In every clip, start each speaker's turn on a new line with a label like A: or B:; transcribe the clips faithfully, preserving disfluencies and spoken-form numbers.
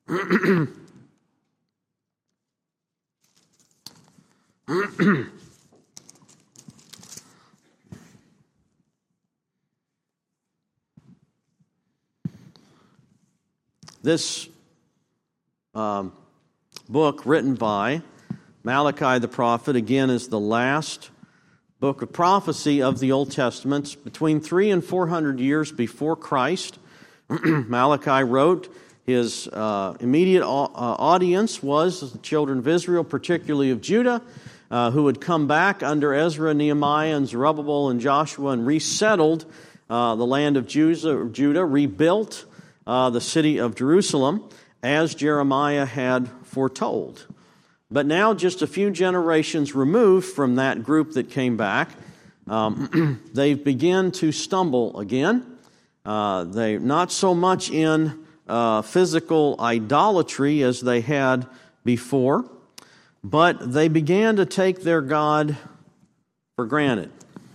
A: This um, book, written by Malachi the prophet, again is the last book of prophecy of the Old Testament. It's between three and four hundred years before Christ. Malachi wrote. His uh, immediate uh, audience was the children of Israel, particularly of Judah, uh, who had come back under Ezra, Nehemiah, and Zerubbabel and Joshua and resettled uh, the land of Judah, rebuilt uh, the city of Jerusalem as Jeremiah had foretold. But now, just a few generations removed from that group that came back, um, they begin to stumble again. Uh, they not so much in Uh, physical idolatry as they had before, but they began to take their God for granted.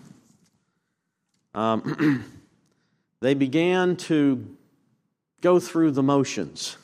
A: Um, they began to go through the motions,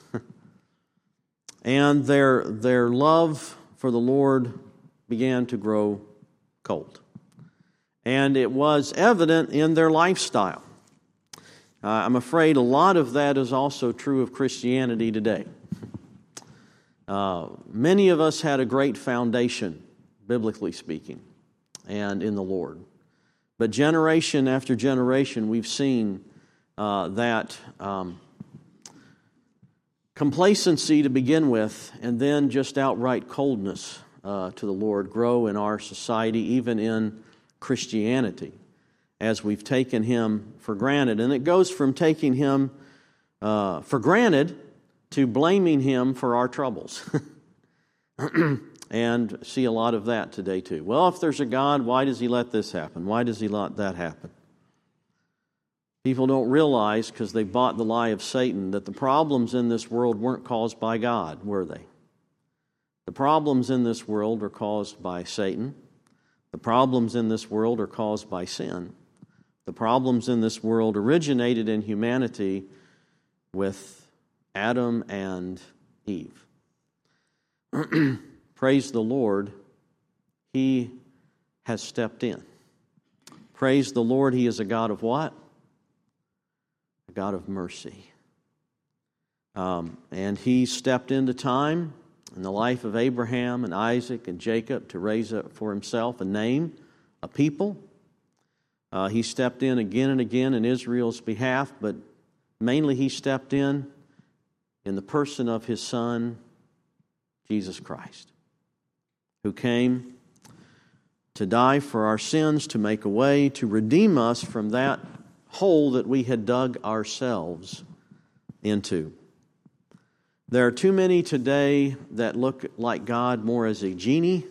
A: and their their love for the Lord began to grow cold. And it was evident in their lifestyle. Uh, I'm afraid a lot of that is also true of Christianity today. Uh, many of us had a great foundation, biblically speaking, and in the Lord. But generation after generation, we've seen uh, that um, complacency to begin with, and then just outright coldness uh, to the Lord grow in our society, even in Christianity, as we've taken Him for granted. And it goes from taking Him uh, for granted to blaming Him for our troubles. And see a lot of that today too. Well, if there's a God, why does He let this happen? Why does He let that happen? People don't realize, because they bought the lie of Satan, that the problems in this world weren't caused by God, were they? The problems in this world are caused by Satan. The problems in this world are caused by sin. The problems in this world originated in humanity with Adam and Eve. Praise the Lord, He has stepped in. Praise the Lord, He is a God of what? A God of mercy. Um, and He stepped into time in the life of Abraham and Isaac and Jacob to raise up for Himself a name, a people. Uh, he stepped in again and again in Israel's behalf, but mainly He stepped in in the person of His Son, Jesus Christ, who came to die for our sins, to make a way, to redeem us from that hole that we had dug ourselves into. There are too many today that look like God more as a genie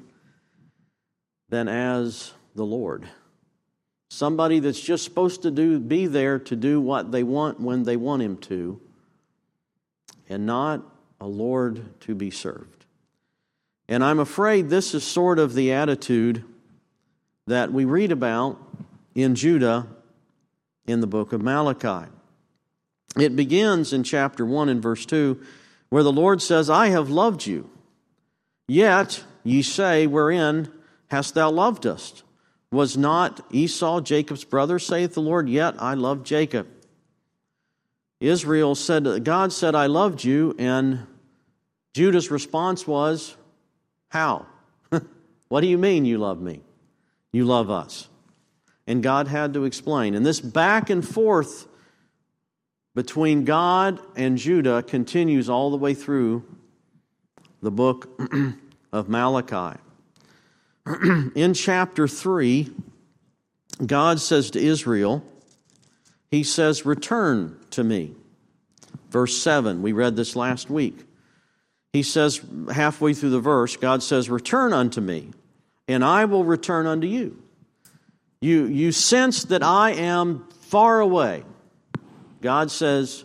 A: than as the Lord. Somebody that's just supposed to do be there to do what they want when they want Him to, and not a Lord to be served. And I'm afraid this is sort of the attitude that we read about in Judah in the book of Malachi. It begins in chapter one and verse two, where the Lord says, I have loved you, yet ye say, wherein hast thou loved us? Was not Esau Jacob's brother, saith the Lord, yet I loved Jacob. Israel said, God said, I loved you, and Judah's response was, how? What do you mean you love me? You love us. And God had to explain. And this back and forth between God and Judah continues all the way through the book of Malachi. In chapter three, God says to Israel, He says, return to me. Verse seven, we read this last week. He says, halfway through the verse, God says, return unto me, and I will return unto you. You, you sense that I am far away. God says,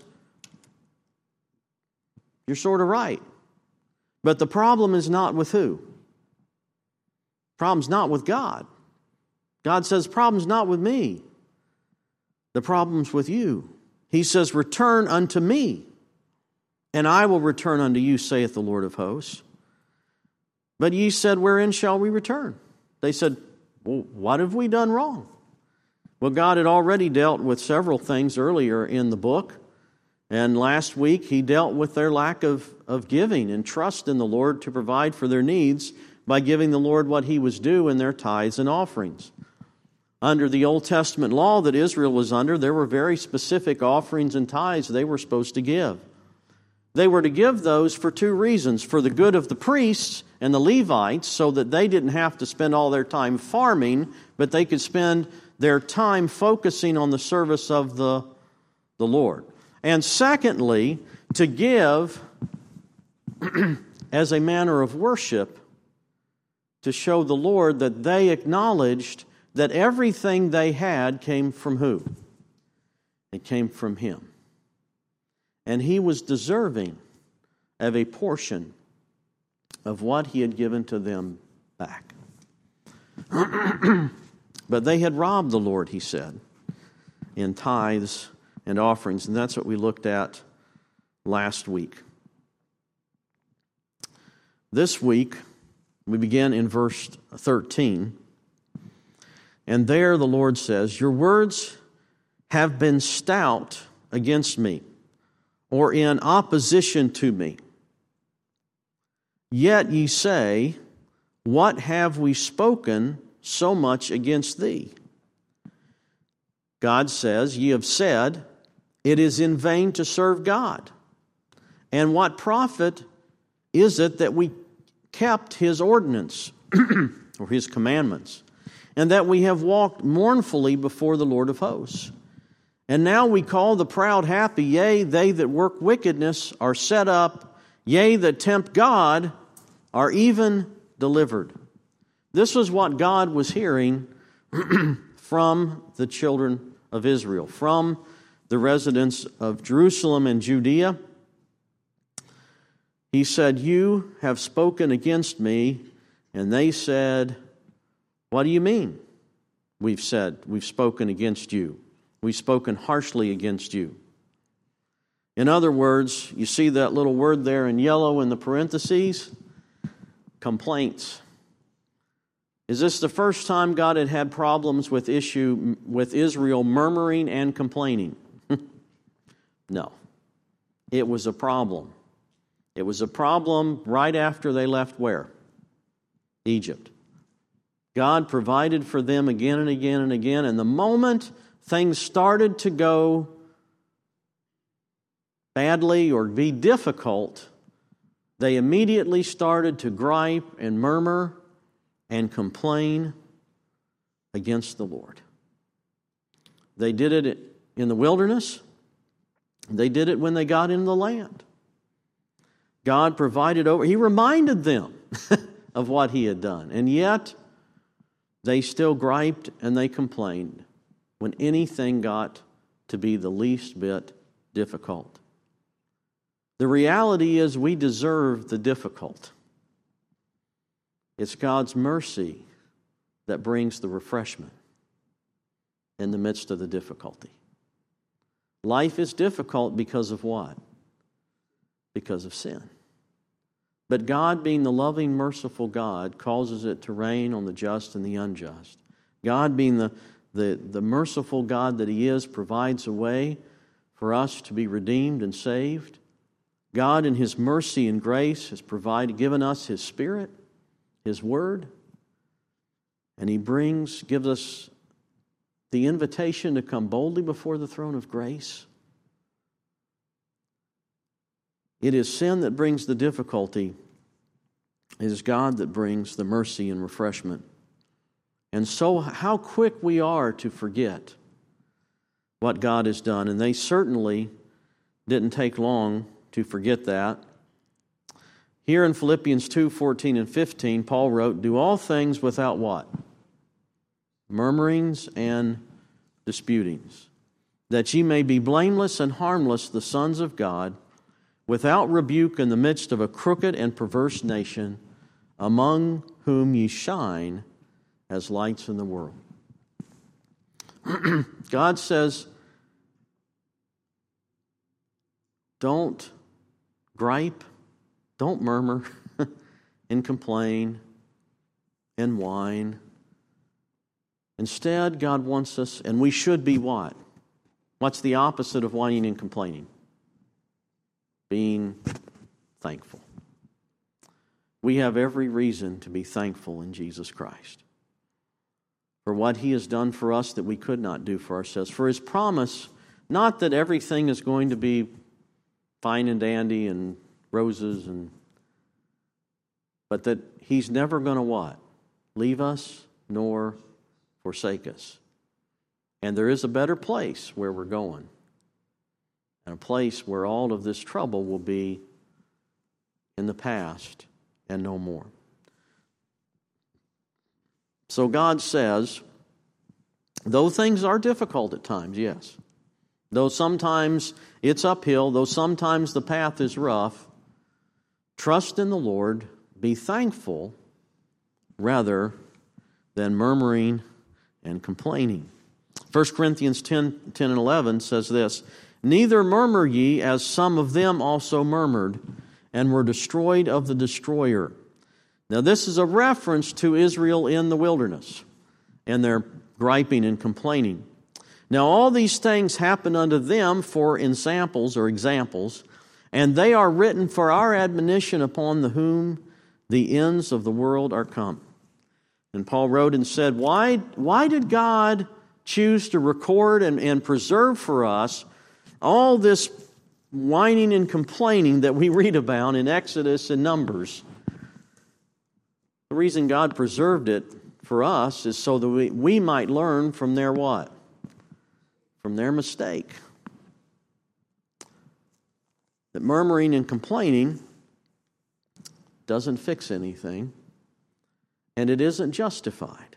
A: you're sort of right. But the problem is not with who? The problem's not with God. God says, the problem's not with me. The problem's with you. He says, return unto me, and I will return unto you, saith the Lord of hosts. But ye said, wherein shall we return? They said, well, what have we done wrong? Well, God had already dealt with several things earlier in the book. And last week, He dealt with their lack of, of giving and trust in the Lord to provide for their needs by giving the Lord what He was due in their tithes and offerings. Under the Old Testament law that Israel was under, there were very specific offerings and tithes they were supposed to give. They were to give those for two reasons: for the good of the priests and the Levites, so that they didn't have to spend all their time farming, but they could spend their time focusing on the service of the, the Lord. And secondly, to give as a manner of worship, to show the Lord that they acknowledged that everything they had came from who? It came from Him. And He was deserving of a portion of what He had given to them back. But they had robbed the Lord, He said, in tithes and offerings. And that's what we looked at last week. This week, we begin in verse thirteen. And there the Lord says, your words have been stout against me, or in opposition to me. Yet ye say, what have we spoken so much against thee? God says, ye have said, it is in vain to serve God. And what profit is it that we kept His ordinance or His commandments, and that we have walked mournfully before the Lord of hosts? And now we call the proud happy, yea, they that work wickedness are set up, yea, that tempt God are even delivered. This was what God was hearing from the children of Israel, from the residents of Jerusalem and Judea. He said, you have spoken against me. And they said, what do you mean? We've said, we've spoken against you. We've spoken harshly against you. In other words, you see that little word there in yellow in the parentheses? Complaints. Is this the first time God had had problems with issue with Israel murmuring and complaining? No. It was a problem. It was a problem right after they left where? Egypt. God provided for them again and again and again, and the moment things started to go badly or be difficult, they immediately started to gripe and murmur and complain against the Lord. They did it in the wilderness. They did it when they got into the land. God provided over. He reminded them of what He had done. And yet, they still griped and they complained when anything got to be the least bit difficult. The reality is we deserve the difficult. It's God's mercy that brings the refreshment in the midst of the difficulty. Life is difficult because of what? Because of sin. But God, being the loving, merciful God, causes it to rain on the just and the unjust. God, being the, the, the merciful God that He is, provides a way for us to be redeemed and saved. God, in His mercy and grace, has provided, given us His Spirit, His Word, and He brings, gives us the invitation to come boldly before the throne of grace. It is sin that brings the difficulty. It is God that brings the mercy and refreshment. And so how quick we are to forget what God has done. And they certainly didn't take long to forget that. Here in Philippians two, fourteen and fifteen, Paul wrote, do all things without what? Murmurings and disputings, that ye may be blameless and harmless, the sons of God, without rebuke in the midst of a crooked and perverse nation, among whom ye shine as lights in the world. God says, don't gripe, don't murmur and complain and whine. Instead, God wants us, and we should be what? What's the opposite of whining and complaining? Being thankful. We have every reason to be thankful in Jesus Christ for what He has done for us that we could not do for ourselves. For His promise, not that everything is going to be fine and dandy and roses, and but that He's never going to what? Leave us nor forsake us. And there is a better place where we're going, and a place where all of this trouble will be in the past and no more. So God says, though things are difficult at times, yes, though sometimes it's uphill, though sometimes the path is rough, trust in the Lord, be thankful rather than murmuring and complaining. First Corinthians ten, ten and eleven says this, neither murmur ye as some of them also murmured and were destroyed of the destroyer. Now this is a reference to Israel in the wilderness and their griping and complaining. Now all these things happen unto them for ensamples or examples, and they are written for our admonition upon the whom the ends of the world are come. And Paul wrote and said, why, why did God choose to record and, and preserve for us all this whining and complaining that we read about in Exodus and Numbers? The reason God preserved it for us is so that we, we might learn from their what? From their mistake. That murmuring and complaining doesn't fix anything, and it isn't justified.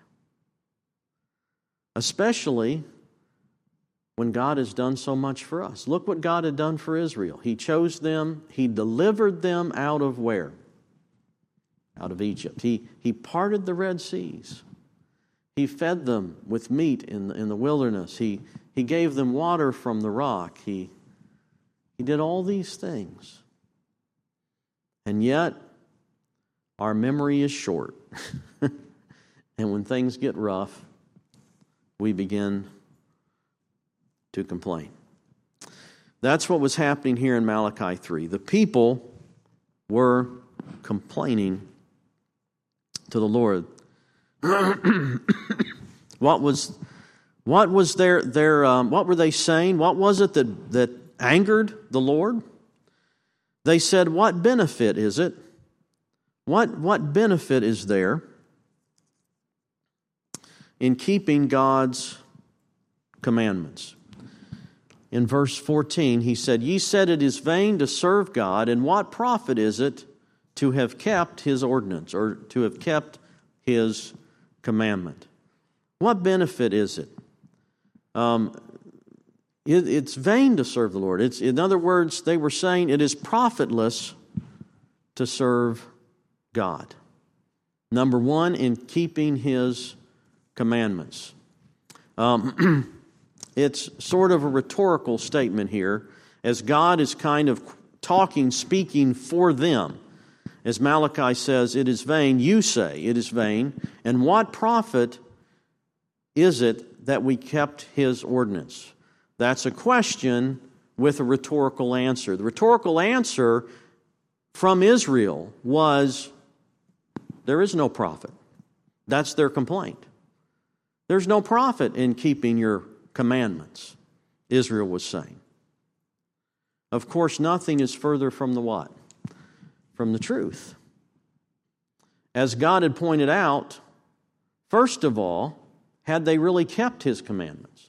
A: Especially when God has done so much for us. Look what God had done for Israel. He chose them. He delivered them out of where? Out of Egypt. He, he parted the Red Seas. He fed them with meat in the, in the wilderness. He, he gave them water from the rock. He, he did all these things. And yet, our memory is short. And when things get rough, we begin to complain. That's what was happening here in Malachi three. The people were complaining to the Lord. What was what was their their um, what were they saying? What was it that that angered the Lord? They said, "What benefit is it? What what benefit is there in keeping God's commandments?" In verse fourteen, he said, "Ye said it is vain to serve God, and what profit is it to have kept His ordinance," or to have kept His commandment? What benefit is it? Um, it it's vain to serve the Lord. It's, in other words, they were saying it is profitless to serve God. Number one, in keeping His commandments. Um, it's sort of a rhetorical statement here, as God is kind of talking, speaking for them. As Malachi says, it is vain, you say it is vain, and what profit is it that we kept His ordinance? That's a question with a rhetorical answer. The rhetorical answer from Israel was, there is no profit. That's their complaint. There's no profit in keeping your commandments, Israel was saying. Of course, nothing is further from the what? From the truth. As God had pointed out, first of all, had they really kept His commandments?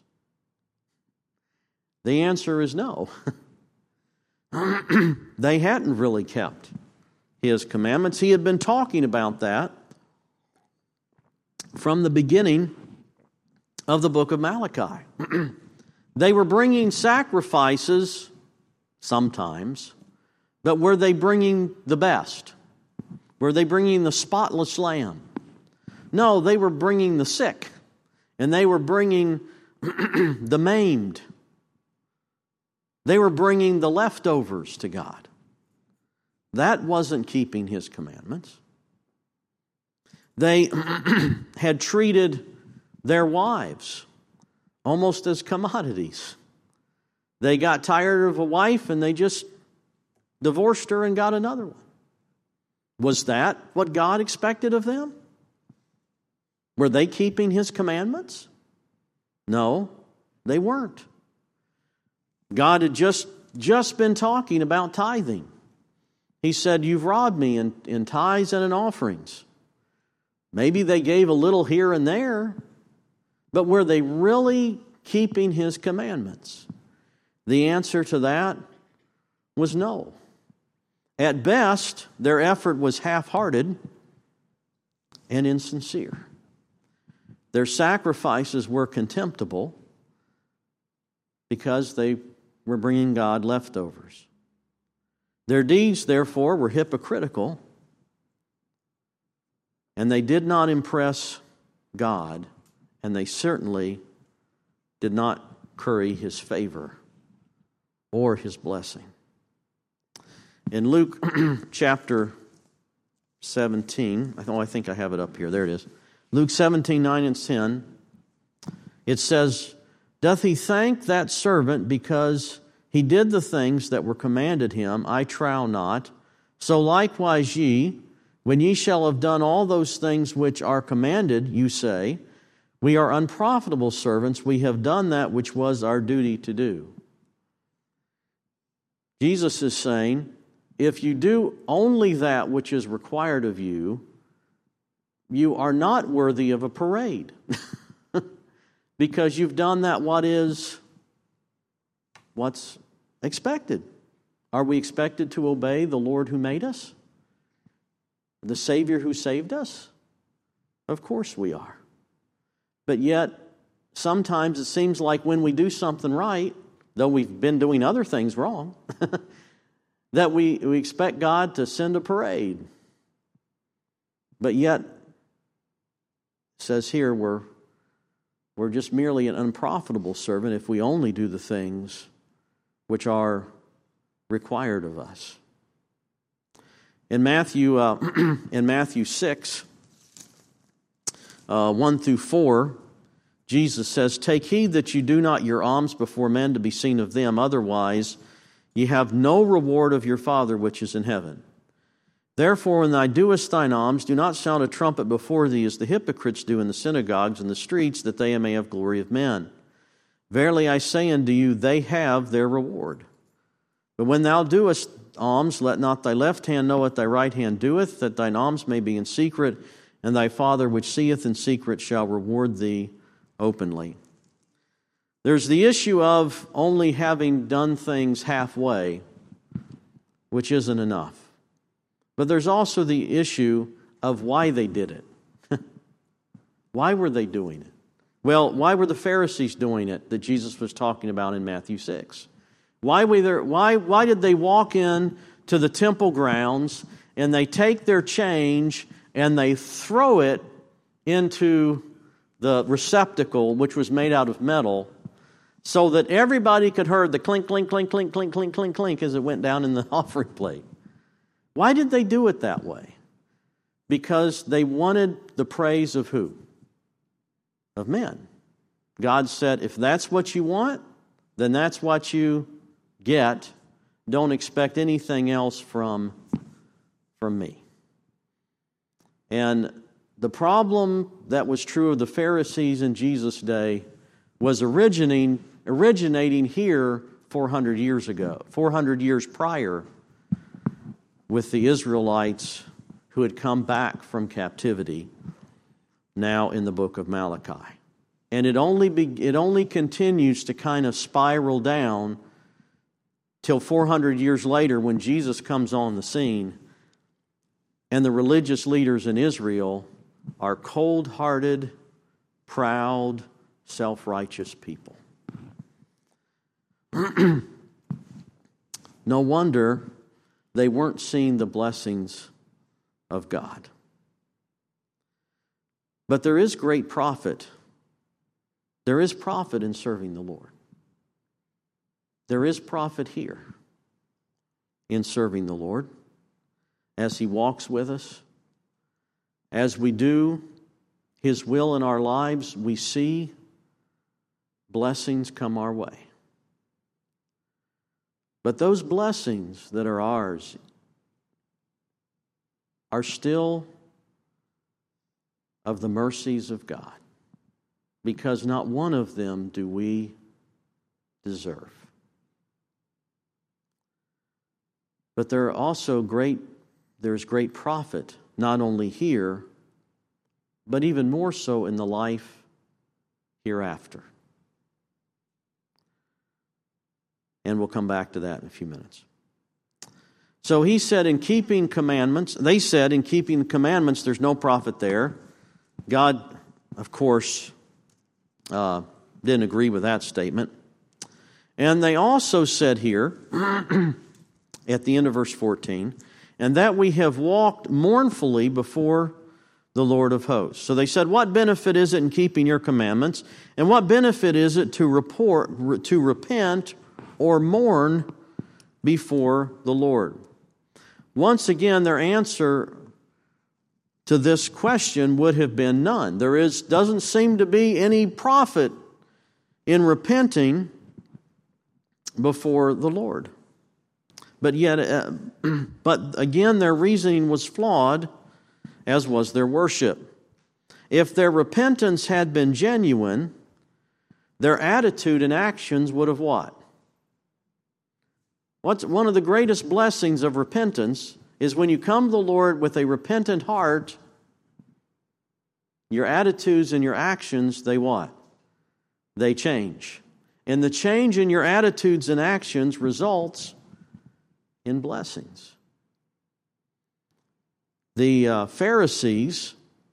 A: The answer is no. They hadn't really kept His commandments. He had been talking about that from the beginning of the book of Malachi. They were bringing sacrifices sometimes, but were they bringing the best? Were they bringing the spotless lamb? No, they were bringing the sick, and they were bringing the maimed. They were bringing the leftovers to God. That wasn't keeping His commandments. They had treated their wives almost as commodities. They got tired of a wife and they just divorced her and got another one. Was that what God expected of them? Were they keeping His commandments? No, they weren't. God had just, just been talking about tithing. He said, you've robbed me in, in tithes and in offerings. Maybe they gave a little here and there, but were they really keeping His commandments? The answer to that was no. At best, their effort was half-hearted and insincere. Their sacrifices were contemptible because they were bringing God leftovers. Their deeds, therefore, were hypocritical, and they did not impress God, and they certainly did not curry His favor or His blessing. In Luke chapter seventeen, oh, I think I have it up here. There it is. Luke seventeen, nine and ten, it says, doth he thank that servant because he did the things that were commanded him? I trow not. So likewise ye, when ye shall have done all those things which are commanded, you say, we are unprofitable servants, we have done that which was our duty to do. Jesus is saying, if you do only that which is required of you, you are not worthy of a parade. Because you've done that what is what's expected. Are we expected to obey the Lord who made us? The Savior who saved us? Of course we are. But yet, sometimes it seems like when we do something right, though we've been doing other things wrong, that we, we expect God to send a parade. But yet, it says here, we're, we're just merely an unprofitable servant if we only do the things which are required of us. In Matthew, uh, in Matthew six, uh, one through four, Jesus says, take heed that you do not your alms before men to be seen of them, otherwise ye have no reward of your Father which is in heaven. Therefore, when thou doest thine alms, do not sound a trumpet before thee as the hypocrites do in the synagogues and the streets, that they may have glory of men. Verily I say unto you, they have their reward. But when thou doest alms, let not thy left hand know what thy right hand doeth, that thine alms may be in secret, and thy Father which seeth in secret shall reward thee openly. There's the issue of only having done things halfway, which isn't enough. But there's also the issue of why they did it. Why were they doing it? Well, why were the Pharisees doing it that Jesus was talking about in Matthew six? Why were there, why, why did they walk in to the temple grounds and they take their change and they throw it into the receptacle, which was made out of metal, so that everybody could hear the clink, clink, clink, clink, clink, clink, clink, clink as it went down in the offering plate? Why did they do it that way? Because they wanted the praise of who? Of men. God said, if that's what you want, then that's what you get. Don't expect anything else from, from me. And the problem that was true of the Pharisees in Jesus' day was originating, originating here four hundred years ago, four hundred years prior, with the Israelites who had come back from captivity, now in the book of Malachi. And it only be, it only continues to kind of spiral down till four hundred years later when Jesus comes on the scene, and the religious leaders in Israel are cold-hearted, proud, self-righteous people. No wonder they weren't seeing the blessings of God. But there is great profit. There is profit in serving the Lord. There is profit here in serving the Lord. as He walks with us. As we do His will in our lives, we see blessings come our way. But those blessings that are ours are still of the mercies of God, because not one of them do we deserve. But there are also great, there's great profit, not only here, but even more so in the life hereafter. And we'll come back to that in a few minutes. So he said in keeping commandments, they said in keeping the commandments, there's no profit there. God, of course, uh, didn't agree with that statement. And they also said here, at the end of verse fourteen, and that we have walked mournfully before the Lord of hosts. So they said, what benefit is it in keeping your commandments? And what benefit is it to report, to repent or mourn before the Lord? Once again, their answer to this question would have been none. There is doesn't seem to be any profit in repenting before the Lord. But yet, uh, but again, their reasoning was flawed, as was their worship. If their repentance had been genuine, their attitude and actions would have what? What's one of the greatest blessings of repentance is when you come to the Lord with a repentant heart, your attitudes and your actions, they what? They change. And the change in your attitudes and actions results in blessings. The uh, Pharisees,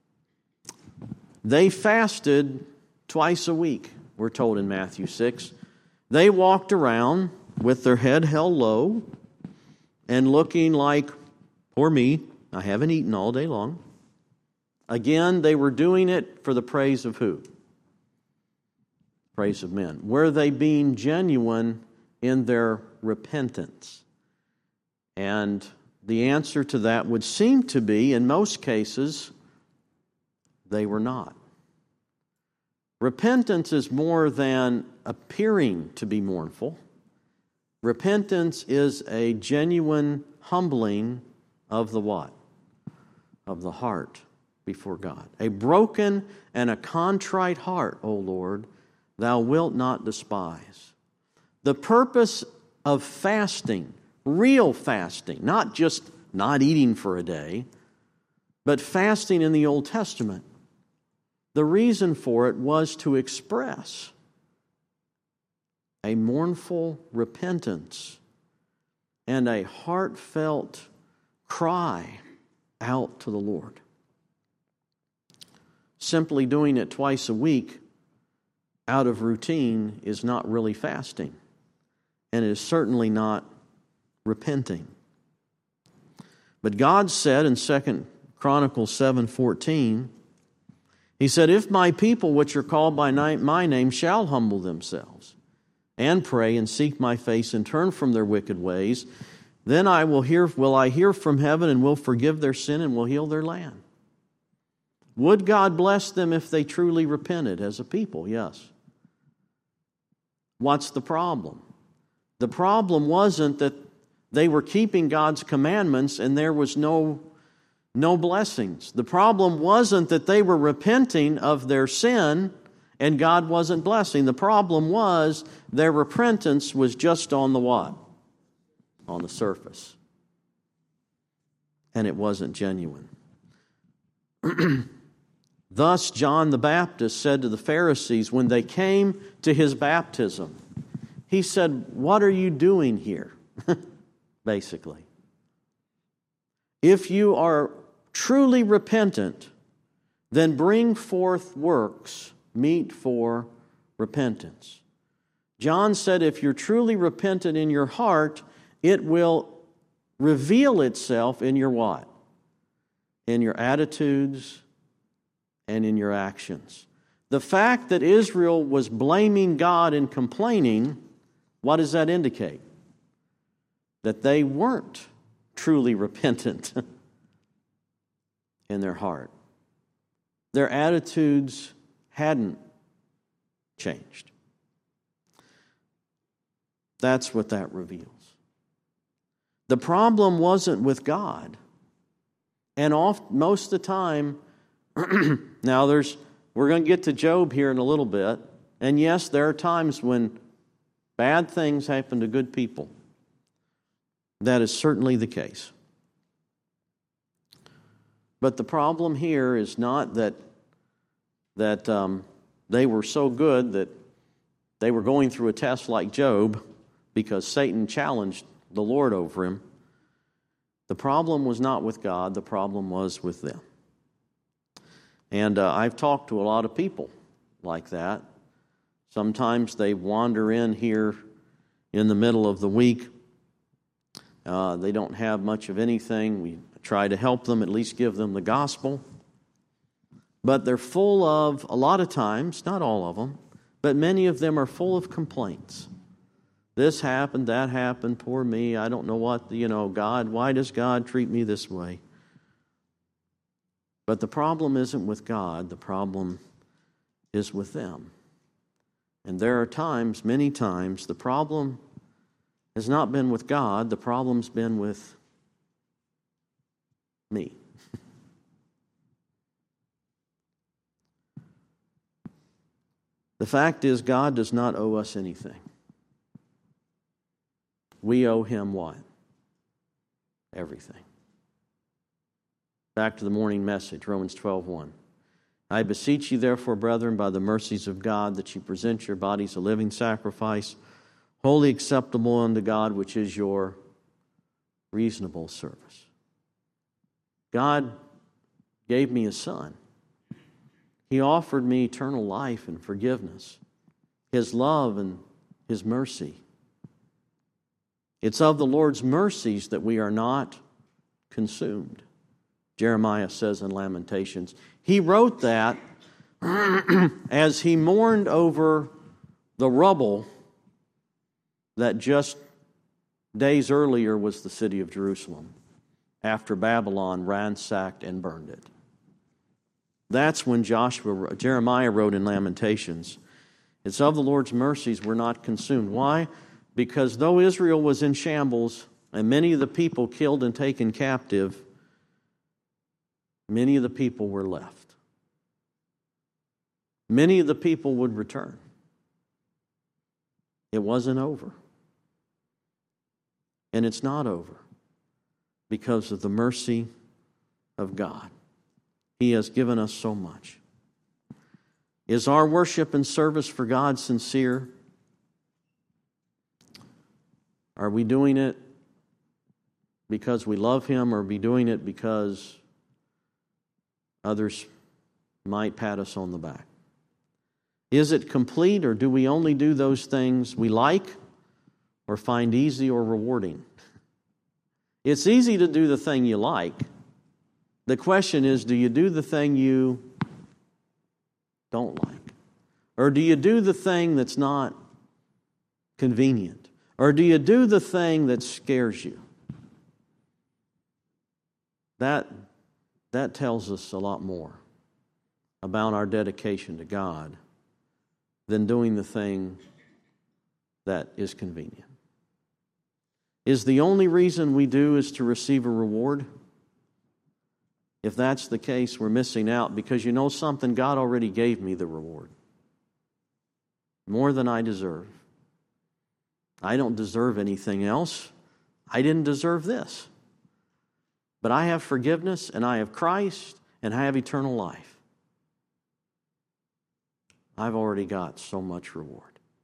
A: they fasted twice a week, we're told in Matthew six. They walked around with their head held low and looking like, poor me, I haven't eaten all day long. Again, they were doing it for the praise of who? Praise of men. Were they being genuine in their repentance? And the answer to that would seem to be, in most cases, they were not. Repentance is more than appearing to be mournful. Repentance is a genuine humbling of the what? Of the heart before God. A broken and a contrite heart, O Lord, thou wilt not despise. The purpose of fasting, real fasting, not just not eating for a day, but fasting in the Old Testament, the reason for it was to express a mournful repentance and a heartfelt cry out to the Lord. Simply doing it twice a week out of routine is not really fasting, and it is certainly not repenting. But God said in Second Chronicles seven fourteen, He said, if my people which are called by my name shall humble themselves and pray and seek my face and turn from their wicked ways, then I will hear, will I hear from heaven and will forgive their sin and will heal their land. Would God bless them if they truly repented as a people? Yes. What's the problem? The problem wasn't that they were keeping God's commandments and there was no, no blessings. The problem wasn't that they were repenting of their sin and God wasn't blessing. The problem was their repentance was just on the what? On the surface. And it wasn't genuine. Thus, John the Baptist said to the Pharisees when they came to his baptism, he said, what are you doing here? Basically. If you are truly repentant, then bring forth works meet for repentance. John said if you're truly repentant in your heart, it will reveal itself in your what? In your attitudes and in your actions. The fact that Israel was blaming God and complaining, what does that indicate? That they weren't truly repentant in their heart. Their attitudes hadn't changed. That's what that reveals. The problem wasn't with God. And oft, most of the time, now there's, we're going to get to Job here in a little bit. And yes, there are times when bad things happen to good people. That is certainly the case. But the problem here is not that, that um, they were so good that they were going through a test like Job because Satan challenged the Lord over him. The problem was not with God. The problem was with them. And uh, I've talked to a lot of people like that. Sometimes they wander in here in the middle of the week. Uh, they don't have much of anything. We try to help them, at least give them the gospel. But they're full of, a lot of times, not all of them, but many of them are full of complaints. This happened, that happened, poor me, I don't know what, you know, God, why does God treat me this way? But the problem isn't with God, the problem is with them. And there are times, many times, the problem has not been with God, the problem's been with me. The fact is, God does not owe us anything. We owe Him what? Everything. Back to the morning message, Romans twelve one. I beseech you, therefore, brethren, by the mercies of God, that you present your bodies a living sacrifice, wholly acceptable unto God, which is your reasonable service. God gave me a Son. He offered me eternal life and forgiveness, His love and His mercy. It's of the Lord's mercies that we are not consumed. Jeremiah says in Lamentations. He wrote that as he mourned over the rubble that just days earlier was the city of Jerusalem, after Babylon ransacked and burned it. That's when Joshua, Jeremiah wrote in Lamentations, it's of the Lord's mercies we're not consumed. Why? Because though Israel was in shambles and many of the people killed and taken captive, many of the people were left. Many of the people would return. It wasn't over. And it's not over because of the mercy of God. He has given us so much. Is our worship and service for God sincere? Are we doing it because we love Him, or are we doing it because others might pat us on the back? Is it complete, or do we only do those things we like or find easy or rewarding? It's easy to do the thing you like. The question is, do you do the thing you don't like? Or do you do the thing that's not convenient? Or do you do the thing that scares you? That, that tells us a lot more about our dedication to God than doing the thing that is convenient. Is the only reason we do is to receive a reward? If that's the case, we're missing out, because you know something? God already gave me the reward. More than I deserve. I don't deserve anything else. I didn't deserve this. But I have forgiveness, and I have Christ, and I have eternal life. I've already got so much reward.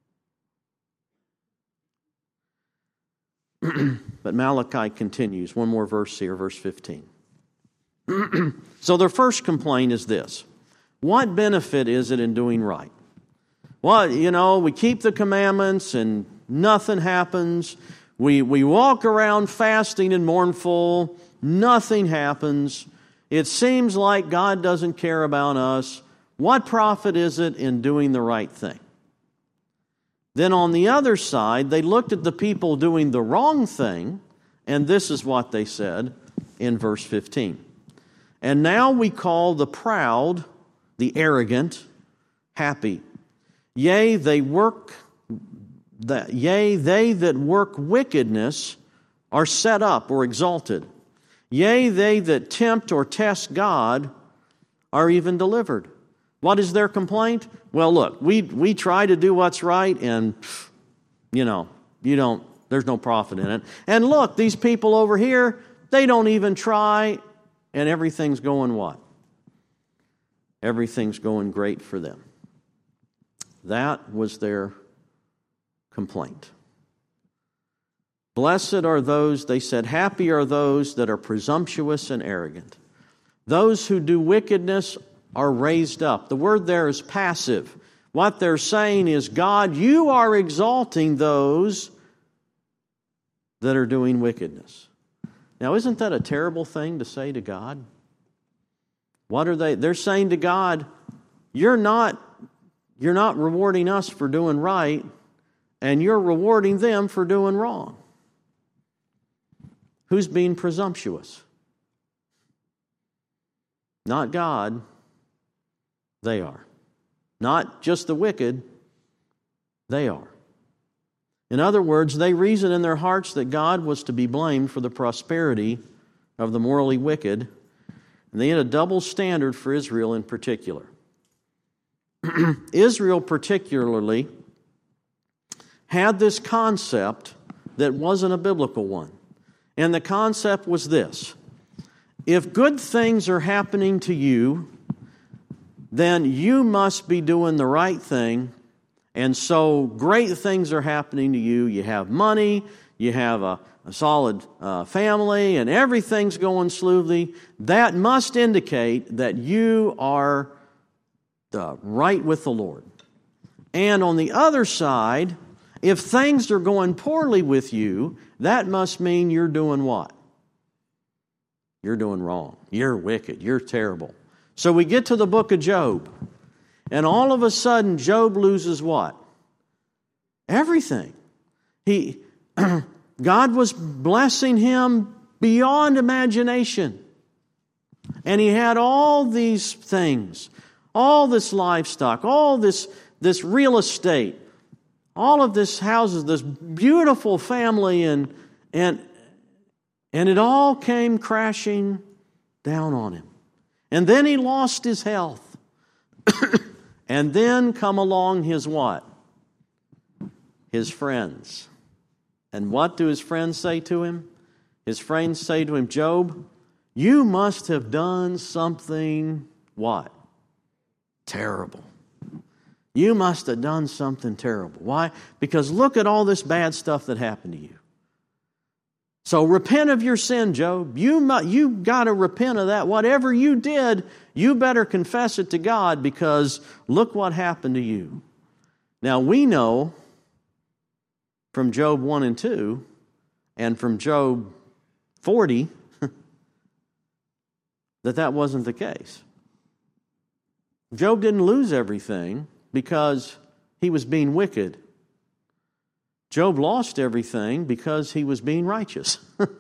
A: But Malachi continues. One more verse here, verse fifteen. So their first complaint is this. What benefit is it in doing right? Well, you know, we keep the commandments and nothing happens. We, we walk around fasting and mournful. Nothing happens. It seems like God doesn't care about us. What profit is it in doing the right thing? Then on the other side, they looked at the people doing the wrong thing And this is what they said in verse fifteen. And now we call the proud, the arrogant, happy. Yea, they work that yea, they that work wickedness are set up or exalted. Yea, they that tempt or test God are even delivered. What is their complaint? Well, look, we we try to do what's right, and you know, you don't, there's no profit in it. And look, these people over here, they don't even try, and everything's going what? Everything's going great for them. That was their complaint. Blessed are those, they said, happy are those that are presumptuous and arrogant. Those who do wickedness are raised up. The word there is passive. What they're saying is, God, you are exalting those that are doing wickedness. Now, isn't that a terrible thing to say to God? What are they? They're saying to God, you're not, you're not rewarding us for doing right, and you're rewarding them for doing wrong. Who's being presumptuous? Not God. They are. Not just the wicked. They are. In other words, they reason in their hearts that God was to be blamed for the prosperity of the morally wicked, and they had a double standard for Israel in particular. Israel particularly had this concept that wasn't a biblical one. And the concept was this: if good things are happening to you, then you must be doing the right thing. And so great things are happening to you. You have money, you have a, a solid uh, family, and everything's going smoothly. That must indicate that you are uh, right with the Lord. And on the other side, if things are going poorly with you, that must mean you're doing what? You're doing wrong. You're wicked. You're terrible. So we get to the book of Job, and all of a sudden Job loses what? Everything. He, God was blessing him beyond imagination. And he had all these things, all this livestock, all this, this real estate, all of this houses, this beautiful family, and, and, and it all came crashing down on him. And then he lost his health. And then come along his what? His friends. And what do his friends say to him? His friends say to him, Job, you must have done something what? Terrible. You must have done something terrible. Why? Because look at all this bad stuff that happened to you. So repent of your sin, Job. You mu- you got to repent of that. Whatever you did, you better confess it to God, because look what happened to you. Now we know from Job one and two and from Job forty that that wasn't the case. Job didn't lose everything because he was being wicked. Job lost everything because he was being righteous.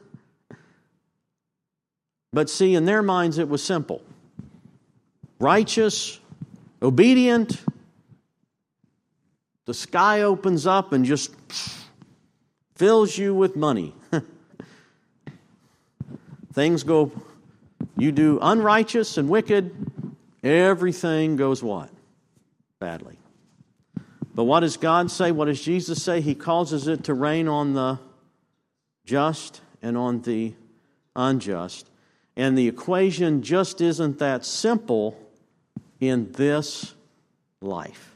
A: But see, in their minds it was simple. Righteous, obedient, the sky opens up and just fills you with money. Things go, you do unrighteous and wicked, everything goes what? Badly. But what does God say? What does Jesus say? He causes it to rain on the just and on the unjust. And the equation just isn't that simple in this life.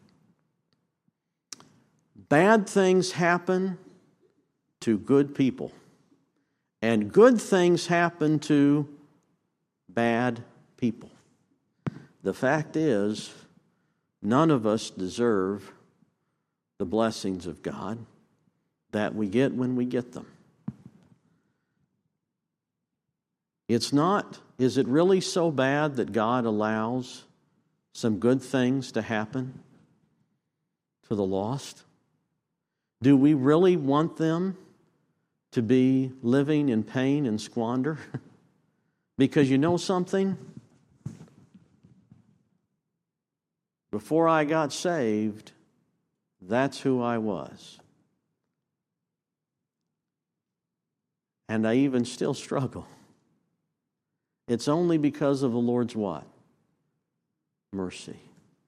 A: Bad things happen to good people. And good things happen to bad people. The fact is, none of us deserve the blessings of God that we get when we get them. It's not, is it really so bad that God allows some good things to happen to the lost? Do we really want them to be living in pain and squander? Because you know something? Before I got saved, that's who I was. And I even still struggle. It's only because of the Lord's what? Mercy.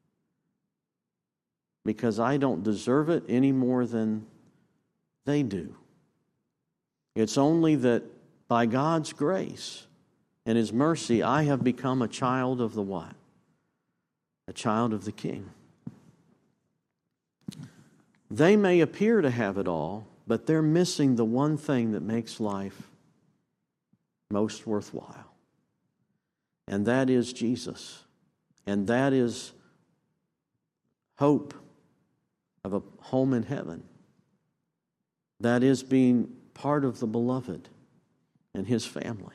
A: Because I don't deserve it any more than they do. It's only that by God's grace and His mercy, I have become a child of the what? A child of the King. They may appear to have it all, but they're missing the one thing that makes life most worthwhile. And that is Jesus. And that is hope of a home in heaven. That is being part of the beloved and His family.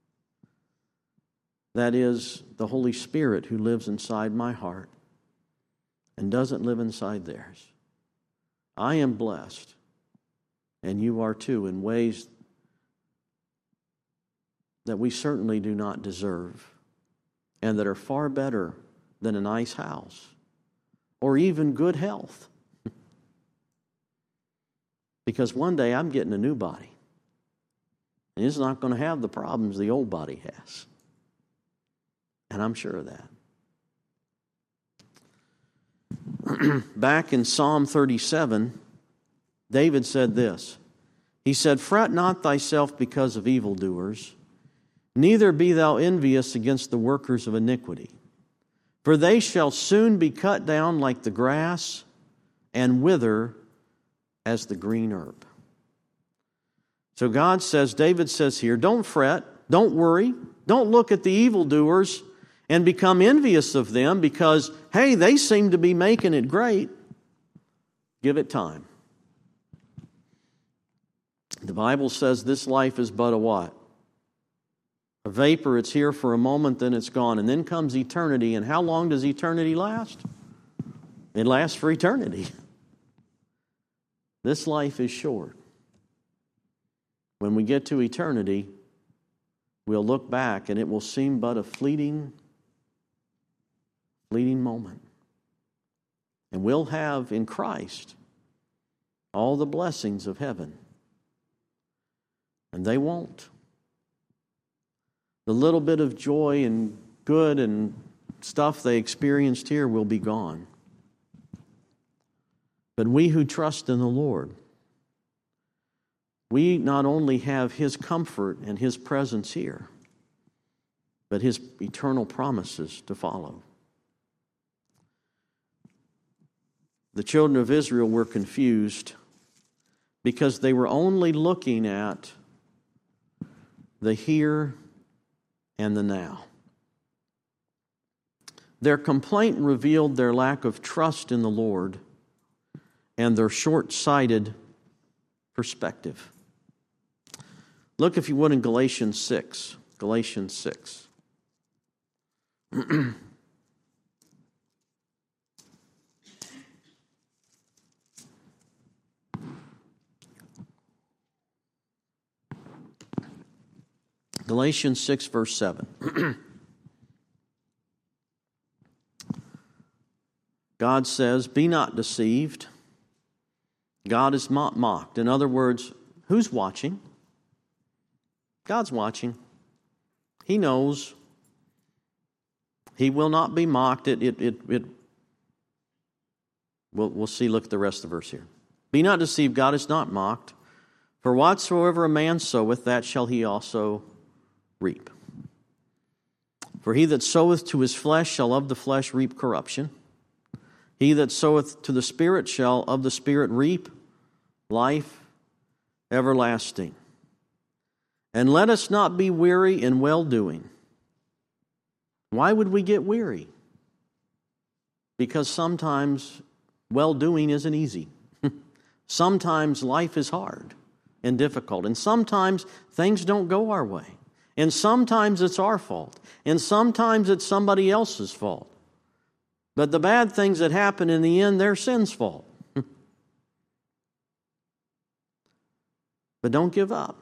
A: That is the Holy Spirit who lives inside my heart and doesn't live inside theirs. I am blessed, and you are too, in ways that we certainly do not deserve and that are far better than a nice house or even good health. Because one day I'm getting a new body, and it's not going to have the problems the old body has. And I'm sure of that. Back in Psalm thirty-seven, David said this. He said, "Fret not thyself because of evildoers, neither be thou envious against the workers of iniquity. For they shall soon be cut down like the grass, and wither as the green herb." So God says, David says here, don't fret, don't worry, don't look at the evildoers and become envious of them because, hey, they seem to be making it great. Give it time. The Bible says this life is but a what? A vapor. It's here for a moment, then it's gone. And then comes eternity. And how long does eternity last? It lasts for eternity. This life is short. When we get to eternity, we'll look back and it will seem but a fleeting, fleeting moment. And we'll have in Christ all the blessings of heaven. And they won't. The little bit of joy and good and stuff they experienced here will be gone. But we who trust in the Lord, we not only have His comfort and His presence here, but His eternal promises to follow. The children of Israel were confused because they were only looking at the here and the now. Their complaint revealed their lack of trust in the Lord and their short-sighted perspective. Look, if you would, in Galatians six. Galatians six. Galatians six, verse seven. God says, "Be not deceived. God is not mocked." In other words, who's watching? God's watching. He knows. He will not be mocked. It, it, it, it, we'll, we'll see, look at the rest of the verse here. "Be not deceived, God is not mocked. For whatsoever a man soweth, that shall he also reap. For he that soweth to his flesh shall of the flesh reap corruption. He that soweth to the Spirit shall of the Spirit reap life everlasting. And let us not be weary in well-doing." Why would we get weary? Because sometimes well-doing isn't easy. Sometimes life is hard and difficult. And sometimes things don't go our way. And sometimes it's our fault. And sometimes it's somebody else's fault. But the bad things that happen in the end, they're sin's fault. But don't give up.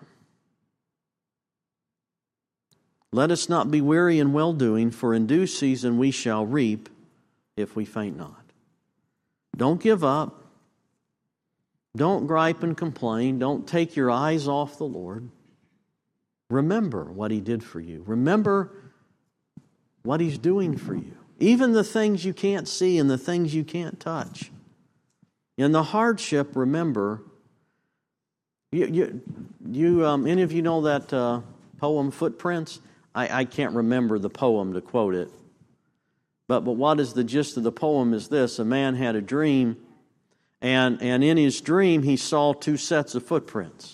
A: Let us not be weary in well-doing, for in due season we shall reap if we faint not. Don't give up. Don't gripe and complain. Don't take your eyes off the Lord. Remember what He did for you. Remember what He's doing for you. Even the things you can't see and the things you can't touch. In the hardship, remember, you, you, you um, any of you know that uh, poem, Footprints? I, I can't remember the poem to quote it. But, but what is the gist of the poem is this. A man had a dream, and, and in his dream he saw two sets of footprints.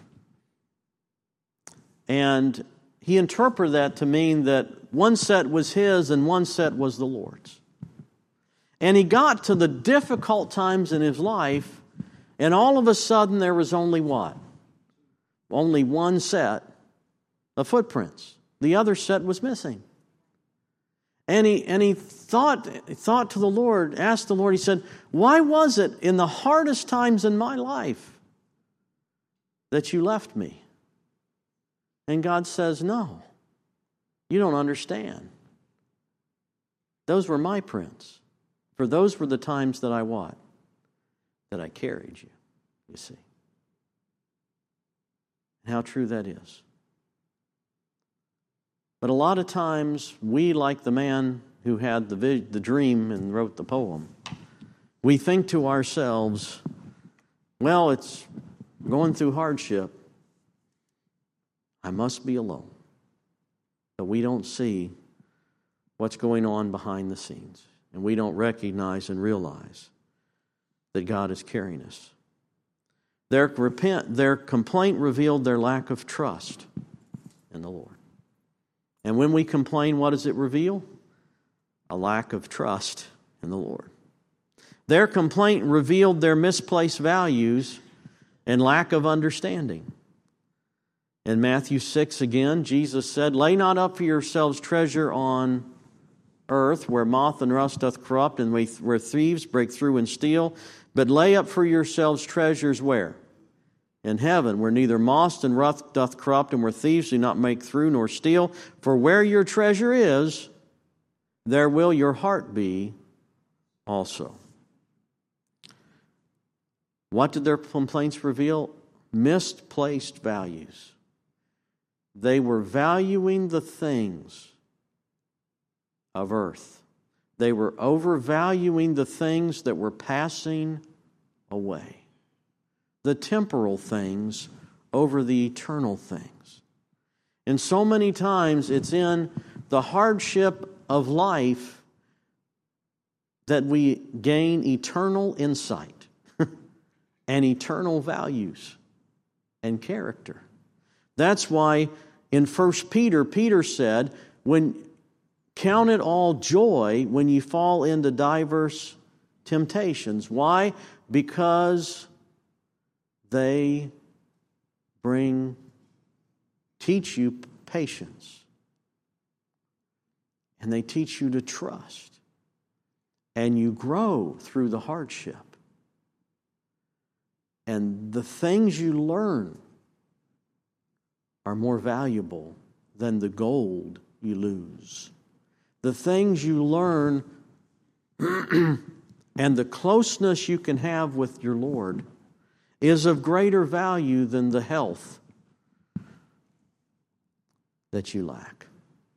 A: And he interpreted that to mean that one set was his and one set was the Lord's. And he got to the difficult times in his life, and all of a sudden there was only what? Only one set of footprints. The other set was missing. And he and he thought, thought to the Lord, asked the Lord, he said, why was it in the hardest times in my life that you left me? And God says, no, you don't understand. Those were my prints. For those were the times that I what? That I carried you, you see. And how true that is. But a lot of times, we, like the man who had the vid- the dream and wrote the poem, we think to ourselves, well, it's going through hardship. I must be alone. But we don't see what's going on behind the scenes. And we don't recognize and realize that God is carrying us. Their, repent, their complaint revealed their lack of trust in the Lord. And when we complain, what does it reveal? A lack of trust in the Lord. Their complaint revealed their misplaced values and lack of understanding. In Matthew six again, Jesus said, lay not up for yourselves treasure on earth, where moth and rust doth corrupt, and where thieves break through and steal, but lay up for yourselves treasures where? In heaven, where neither moth and rust doth corrupt, and where thieves do not make through nor steal. For where your treasure is, there will your heart be also. What did their complaints reveal? Misplaced values. They were valuing the things of earth. They were overvaluing the things that were passing away. The temporal things over the eternal things. And so many times it's in the hardship of life that we gain eternal insight and eternal values and character. That's why in First Peter, Peter said, when count it all joy when you fall into diverse temptations. Why? Because they bring, teach you patience. And they teach you to trust. And you grow through the hardship. And the things you learn are more valuable than the gold you lose. The things you learn and the closeness you can have with your Lord is of greater value than the health that you lack.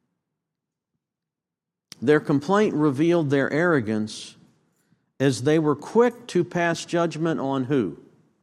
A: Their complaint revealed their arrogance as they were quick to pass judgment on who?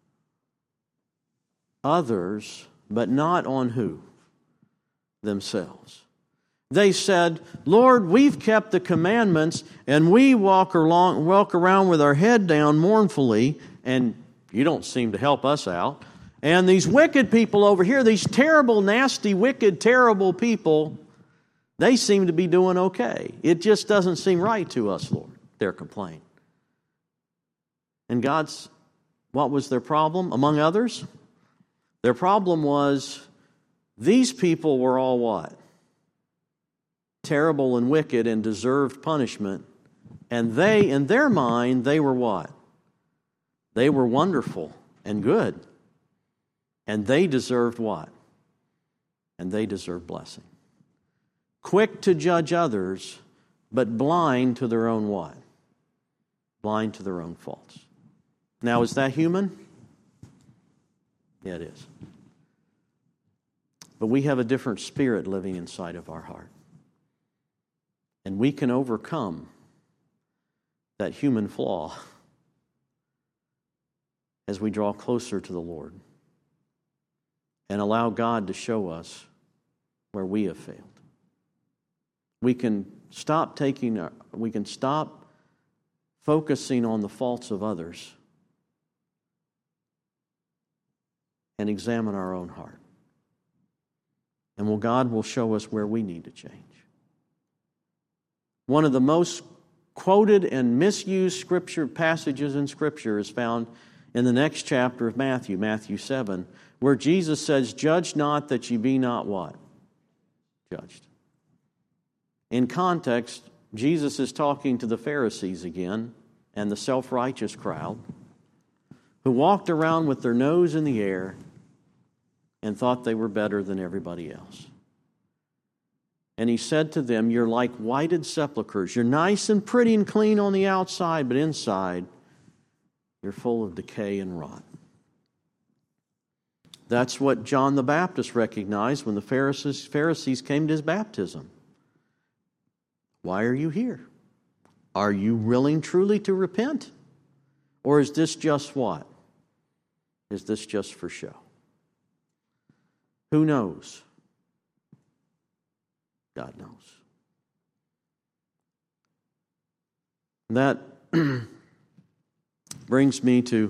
A: Others, but not on who? Themselves. They said, Lord, we've kept the commandments and we walk along, walk around with our head down mournfully, and you don't seem to help us out. And these wicked people over here, these terrible, nasty, wicked, terrible people, they seem to be doing okay. It just doesn't seem right to us, Lord, their complaint. And God's, what was their problem, among others? Their problem was these people were all what? Terrible and wicked and deserved punishment. And they, in their mind, they were what? They were wonderful and good. And they deserved what? And they deserved blessing. Quick to judge others, but blind to their own what? Blind to their own faults. Now, is that human? Yeah, it is. But we have a different spirit living inside of our heart. And we can overcome that human flaw as we draw closer to the Lord and allow God to show us where we have failed. We can stop taking, our, we can stop focusing on the faults of others and examine our own heart. And well, God will show us where we need to change. One of the most quoted and misused scripture passages in Scripture is found in the next chapter of Matthew, Matthew seven, where Jesus says, "Judge not that ye be not" what? Judged. In context, Jesus is talking to the Pharisees again and the self-righteous crowd who walked around with their nose in the air and thought they were better than everybody else. And he said to them, "You're like whited sepulchres. You're nice and pretty and clean on the outside, but inside, you're full of decay and rot." That's what John the Baptist recognized when the Pharisees, Pharisees came to his baptism. Why are you here? Are you willing truly to repent? Or is this just what? Is this just for show? Who knows? God knows. That brings me to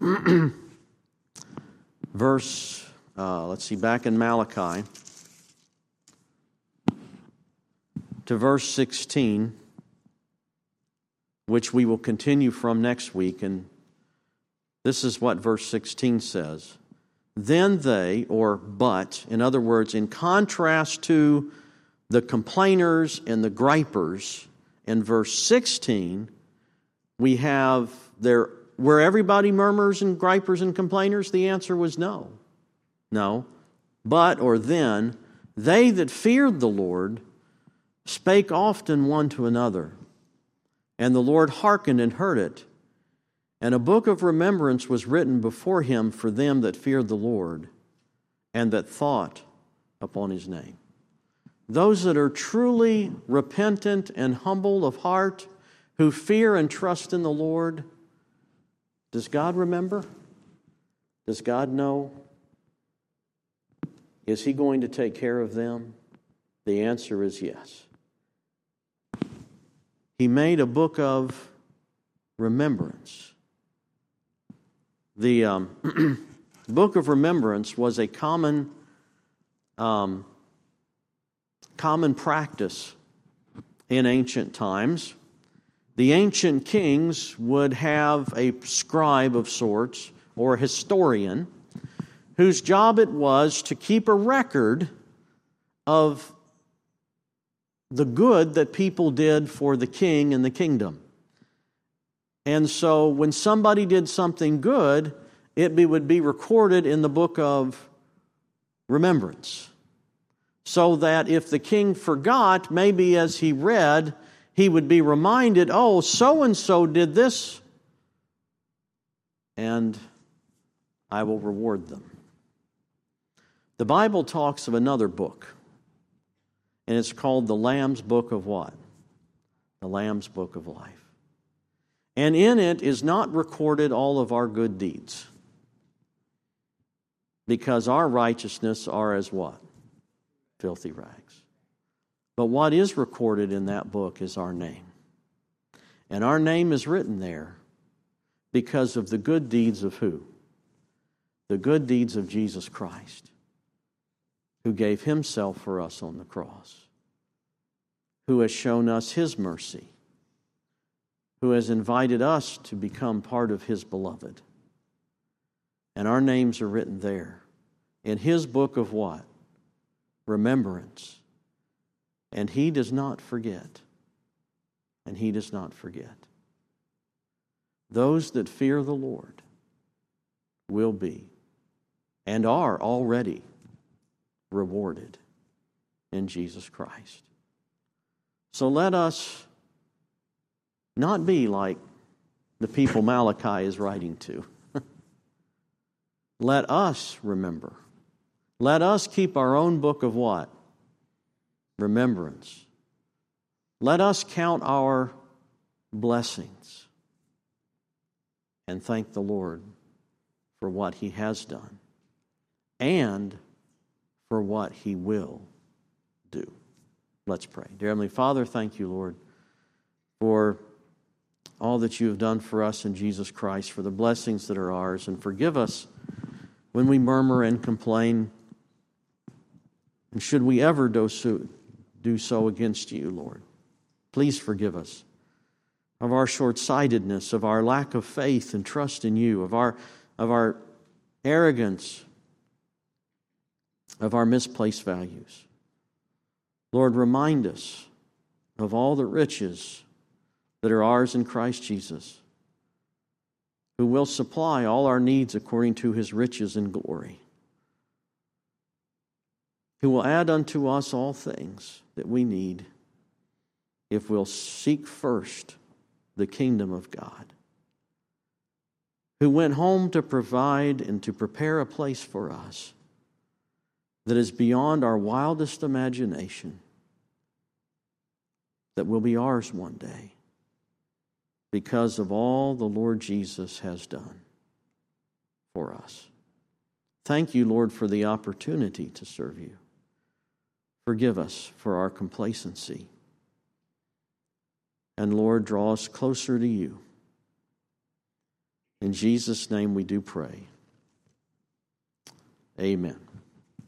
A: verse, uh, let's see, back in Malachi, to verse sixteen, which we will continue from next week. And this is what verse sixteen says. Then they, or but, in other words, in contrast to the complainers and the gripers, in verse sixteen, we have there, where everybody murmurs and gripers and complainers, the answer was no. No. But, or then, they that feared the Lord spake often one to another, and the Lord hearkened and heard it. And a book of remembrance was written before him for them that feared the Lord, and that thought upon his name. Those that are truly repentant and humble of heart, who fear and trust in the Lord, does God remember? Does God know? Is he going to take care of them? The answer is yes. He made a book of remembrance. The um, book of remembrance was a common um, common practice in ancient times. The ancient kings would have a scribe of sorts, or a historian, whose job it was to keep a record of the good that people did for the king and the kingdom. And so when somebody did something good, it be, would be recorded in the book of remembrance. So that if the king forgot, maybe as he read, he would be reminded, oh, so-and-so did this, and I will reward them. The Bible talks of another book, and it's called the Lamb's Book of what? The Lamb's Book of Life. And in it is not recorded all of our good deeds, because our righteousness are as what? Filthy rags. But what is recorded in that book is our name. And our name is written there because of the good deeds of who? The good deeds of Jesus Christ, who gave himself for us on the cross, who has shown us his mercy, who has invited us to become part of his beloved. And our names are written there in his book of what? Remembrance. And he does not forget. And he does not forget. Those that fear the Lord will be and are already rewarded in Jesus Christ. So let us not be like the people Malachi is writing to. Let us remember. Let us keep our own book of what? Remembrance. Let us count our blessings and thank the Lord for what He has done and for what He will do. Let's pray. Dear Heavenly Father, thank you, Lord, for all that you have done for us in Jesus Christ, for the blessings that are ours, and forgive us when we murmur and complain, and should we ever do so, do so against you, Lord, please forgive us of our short-sightedness, of our lack of faith and trust in you, of our, of our arrogance, of our misplaced values. Lord, remind us of all the riches that are ours in Christ Jesus, who will supply all our needs according to His riches and glory, who will add unto us all things that we need if we'll seek first the kingdom of God, who went home to provide and to prepare a place for us that is beyond our wildest imagination, that will be ours one day because of all the Lord Jesus has done for us. Thank you, Lord, for the opportunity to serve you. Forgive us for our complacency. And Lord, draw us closer to you. In Jesus' name we do pray. Amen.